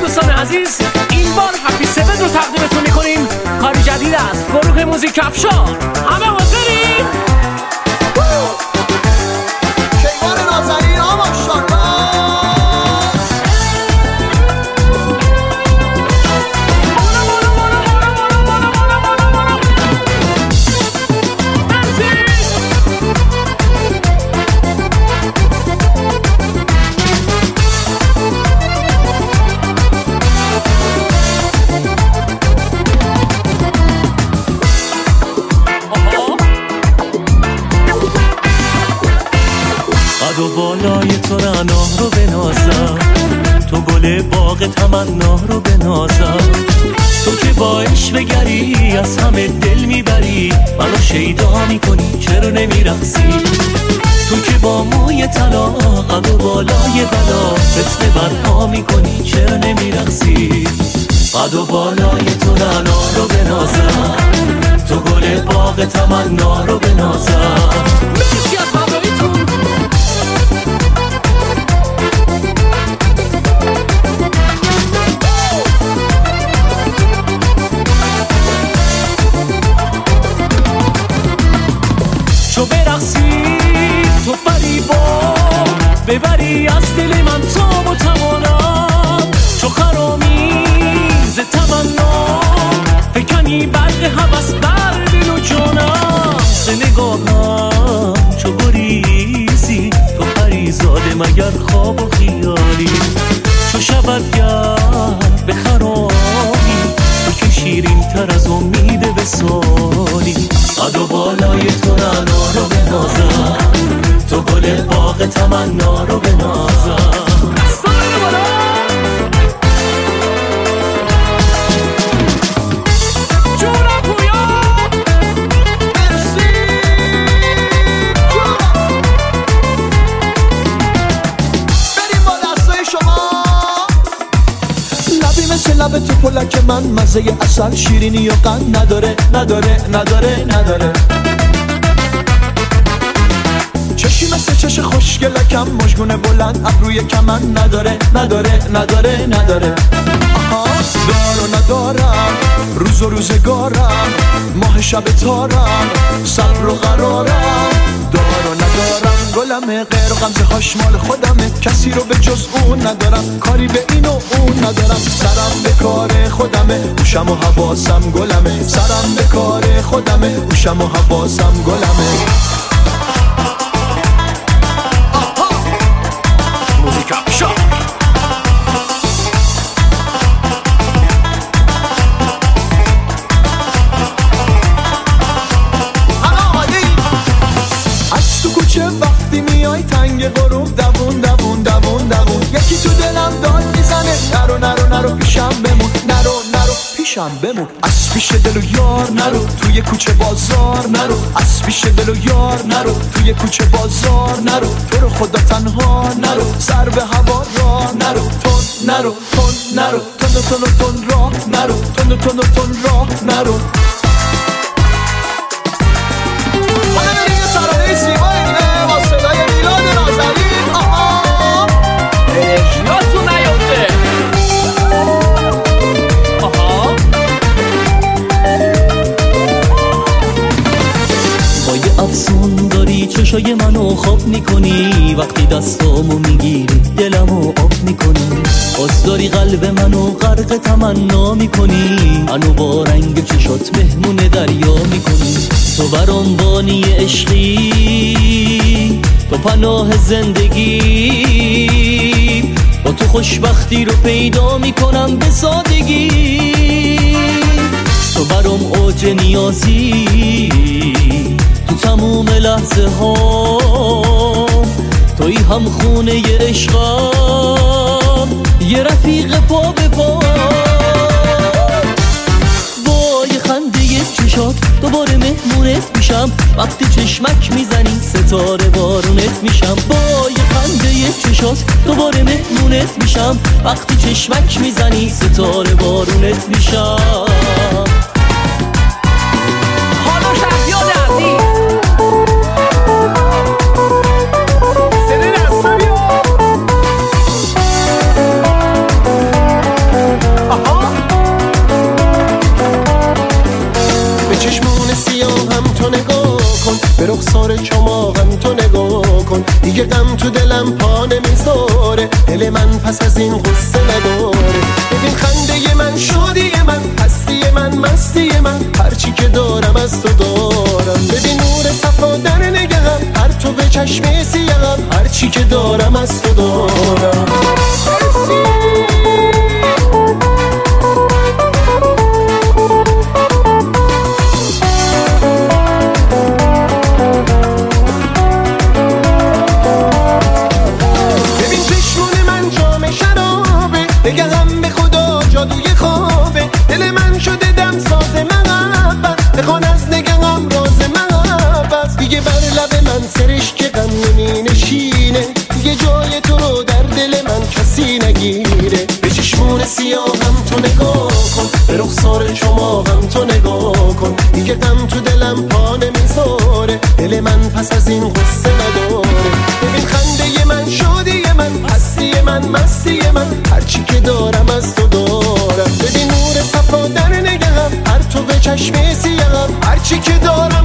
دوستان عزیز، این بار هپی 7 رو تقدیمتون میکنیم. کاری جدید است، گروه موزیک افشار. همه حاضرین؟ کیوان نازنین آماشالله. قد و بالای تو رعنا رو بنازم، تو گل باغ تمنا رو بنازم. تو که با عشق بگری از همه دل میبری، منو شیدا میکنی چرا نمیرقصی. تو که با موی طلا قد و بالای بلا فتنه برپا میکنی چرا نمیرقصی. قد و بالای تو رعنا رو بنازم، تو گل باغ تمنا رو بنازم. مرسی از همراهیتون. چو برقصی تو فریبا ببری از دل من تاب و توانم. چو خرامی ز تمنا فکنی برق هوس بر دل و جانم. ز نگاهم چو گریزی تو پریزاده مگر خواب و خیالی. چو شود گرد به خرامی تو که شیرین تر از امید وصالی. قد و بالای تو رعنا رو بنازم، تو گل باغ تمنا رو بنازم. لب تو پلک من مزه اصل شیرینی و قند نداره نداره نداره نداره. چشی مثل چش خوشگلکم مژگون بلند ابروی کمن نداره نداره نداره نداره. آها دار و ندارم روز و روزگارم ماه شب تارم صبر و قرارم. دار و ندارم گلمه غیر و غمزه هاش مال خودمه کسی رو به جز اون ندارم کاری به این و اون ندارم. سرم به کار خودمه هوشم و حواسم گلمه سرم به کار خودمه هوشم و حواسم گلمه. موزیک افشار. وقتی میای تنگ غروب دوون دوون دوون دوون یکی تو دلم داد میزنه نرو نرو نرو پیشم بمون نرو نرو پیشم بمون. از پیش دل و یار نرو توی کوچه بازار نرو از پیش دل و یار نرو توی کوچه بازار نرو. تو رو خدا تنها نرو سر به هوا راه نرو تون نرو تون نرو تون تون تون راه نرو تون تون تون راه نرو. افسون داری چشای منو خواب میکنی، وقتی دستامو میگیری دلمو آب میکنی. باز داری قلب منو غرق تمنا میکنی، منو با رنگ چشات مهمون دریا میکنی. تو برام بانی عشقی، تو پناه زندگی، با تو خوشبختی رو پیدا میکنم به سادگی. تو برام اوج نیازی، تو تموم لحظه ها توی هم خونه ی عشقم، یه رفیق پا به پا. با یه خنده یه چشات دوباره مهمونت میشم، وقتی چشمک میزنی ستاره بارونت میشم. با یه خنده یه چشات دوباره مهمونت میشم، وقتی چشمک میزنی ستاره بارونت میشم. پا نمیذاره، دل من پس از این غصه نداره. ببین خنده من، شادی من، هستی من، مستی من، هرچی که دارم از تو دارم. ببین نور صفا در نگهم، هر تو به چشم سیاهم، هرچی که دارم از تو دارم. بگم به خدا جادوی خوابه، دل من شده دم ساز محبت، بخوان از نگم راز محبت. دیگه بر لب من سرش که غم نمی نشینه، دیگه جای تو رو در دل من کسی نگیره. به چشمون سیاهم تو نگاه کن، به رخسار چماهم تو نگاه کن، دیگه غم تو دلم پا نمیذاره، دل من پس از این غصه نداره. ببین خنده من، شادی من، هستی من، مستی من، هرچی که دارم از تو دارم. ببین نور صفا در نگهم، هر تو به چشم سیاهم، هرچی که دارم